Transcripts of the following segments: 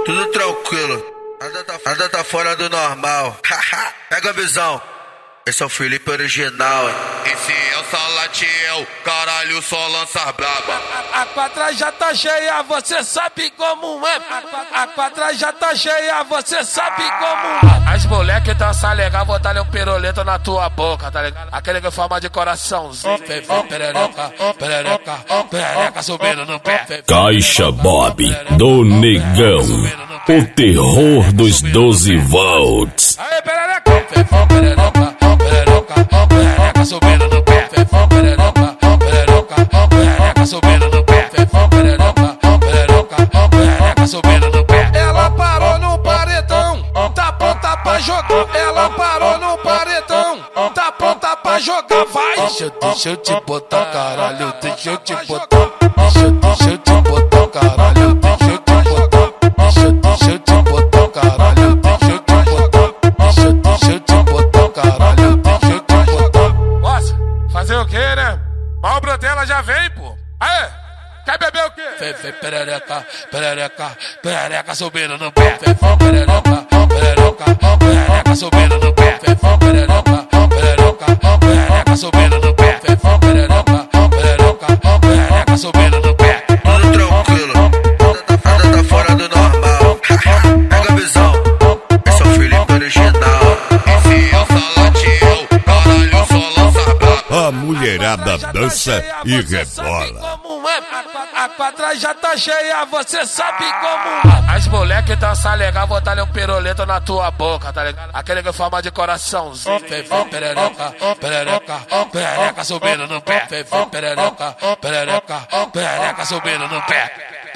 Tudo tranquilo, nada tá fora do normal. Pega a visão, esse é o Felipe original, hein? Esse é o Salatiel, caralho, só lança braba. A quadra já tá cheia, você sabe como é. A quadra já tá cheia, você sabe como é. As moleque dançam legal, vou dar um pirulito na tua boca, tá ligado? Aquele que forma de coraçãozinho. Perereca, perereca, perereca subindo no pé. Caixa Bob do Negão, o terror dos 12 volts. Aê, perereca, perereca, perereca, perereca subindo no pé. Perereca, perereca, perereca subindo no pé. Perereca, perereca, perereca subindo no pé. Ela parou no paredão, tá pronta pra jogar. Ela parou no paredão, tá pronta pra jogar. Vai, deixa eu te botar, caralho, deixa eu te botar. Deixa eu te botar, caralho, deixa eu te botar. Deixa eu te botar, caralho, deixa eu te botar. Deixa eu te botar, caralho, deixa eu te botar. Nossa, fazer o quê, né? Mal Brotella já vem, pô. Aê, quer beber o quê? Perereca, perereca, perereca subindo no pé. Perereca, perereca, perereca subindo no pé. Perereca, perereca, perereca subindo no pé. Perereca, perereca, perereca subindo no pé. Tudo tranquilo, nada tá fora do normal. Pega a visão, esse é o Felipe original. Esse é o Salatiel, caralho, só lança braba. A mulherada dança e rebola. A quadra já tá cheia, você sabe como é. As moleque dançam legal, vou dar um pirulito na tua boca, tá ligado? Aquele que forma de coraçãozinho. Perereca, perereca, perereca subindo no pé. Perereca, perereca, perereca subindo no pé.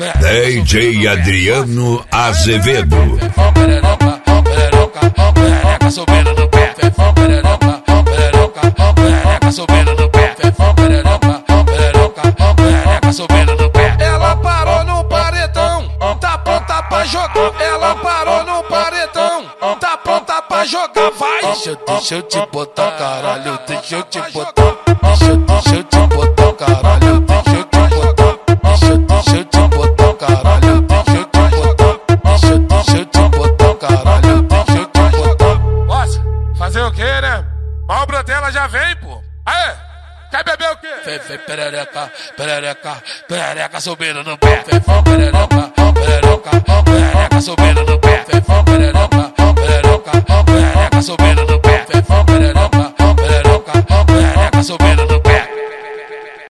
DJ Adriano Azevedo. Perereca, perereca, perereca subindo no pé. Perereca, perereca, perereca subindo no pé. Perereca, perereca, perereca subindo no pé. Ela parou no paredão, tá pronta pra jogar. Ela parou no paredão, tá pronta pra jogar. Vai, deixa eu te botar, caralho, deixa eu te botar. Deixa eu te botar, caralho, deixa eu te botar. Deixa eu te botar, caralho, deixa eu te botar. Deixa eu te botar, caralho, deixa eu te botar. Nossa, fazer o quê, né? Mal Brotella já vem, pô. Aê, quer beber o quê? Perereca, perereca, perereca subindo no pé. Perereca, perereca, perereca subindo no pé. Perereca, perereca, perereca subindo no pé. Perereca, perereca, perereca subindo no pé.